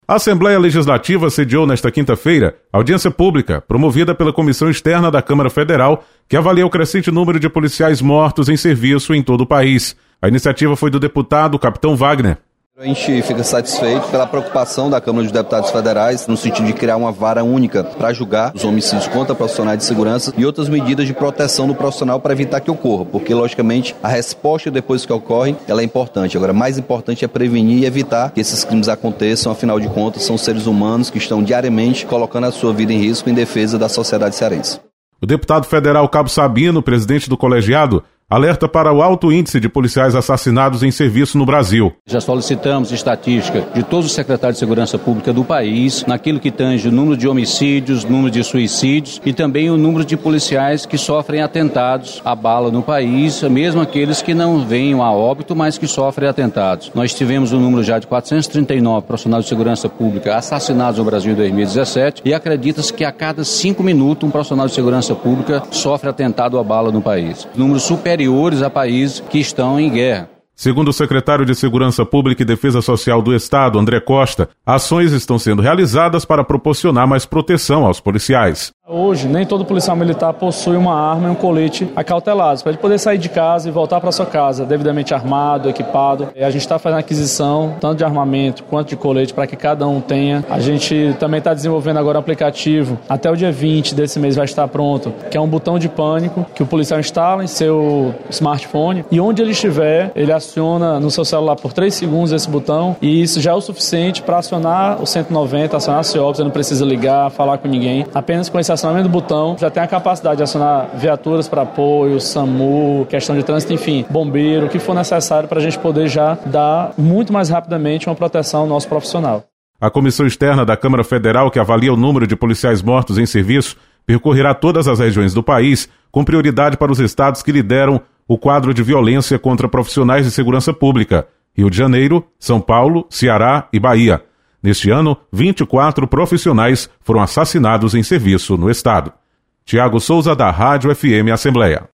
A Assembleia Legislativa sediou nesta quinta-feira audiência pública promovida pela Comissão Externa da Câmara Federal, que avalia o crescente número de policiais mortos em serviço em todo o país. A iniciativa foi do deputado Capitão Wagner. A gente fica satisfeito pela preocupação da Câmara dos Deputados Federais no sentido de criar uma vara única para julgar os homicídios contra profissionais de segurança e outras medidas de proteção do profissional para evitar que ocorra, porque, logicamente, a resposta depois que ocorre, ela é importante. Agora, mais importante é prevenir e evitar que esses crimes aconteçam, afinal de contas, são seres humanos que estão diariamente colocando a sua vida em risco em defesa da sociedade cearense. O deputado federal Cabo Sabino, presidente do colegiado, alerta para o alto índice de policiais assassinados em serviço no Brasil. Já solicitamos estatística de todos os secretários de segurança pública do país, naquilo que tange o número de homicídios, número de suicídios e também o número de policiais que sofrem atentados à bala no país, mesmo aqueles que não venham a óbito, mas que sofrem atentados. Nós tivemos um número já de 439 profissionais de segurança pública assassinados no Brasil em 2017 e acredita-se que a cada 5 minutos um profissional de segurança pública sofre atentado à bala no país. Números superiores a países que estão em guerra. Segundo o secretário de Segurança Pública e Defesa Social do Estado, André Costa, ações estão sendo realizadas para proporcionar mais proteção aos policiais. Hoje, nem todo policial militar possui uma arma e um colete acautelados, para ele poder sair de casa e voltar para sua casa, devidamente armado, equipado. A gente está fazendo aquisição, tanto de armamento quanto de colete, para que cada um tenha. A gente também está desenvolvendo agora um aplicativo, até o dia 20 desse mês vai estar pronto, que é um botão de pânico, que o policial instala em seu smartphone, e onde ele estiver, ele aciona no seu celular por 3 segundos esse botão, e isso já é o suficiente para acionar o 190, acionar a CIOP, você não precisa ligar, falar com ninguém, apenas com esse acionamento do botão, já tem a capacidade de acionar viaturas para apoio, SAMU, questão de trânsito, enfim, bombeiro, o que for necessário para a gente poder já dar muito mais rapidamente uma proteção ao nosso profissional. A Comissão Externa da Câmara Federal, que avalia o número de policiais mortos em serviço, percorrerá todas as regiões do país, com prioridade para os estados que lideram o quadro de violência contra profissionais de segurança pública: Rio de Janeiro, São Paulo, Ceará e Bahia. Neste ano, 24 profissionais foram assassinados em serviço no estado. Tiago Souza, da Rádio FM Assembleia.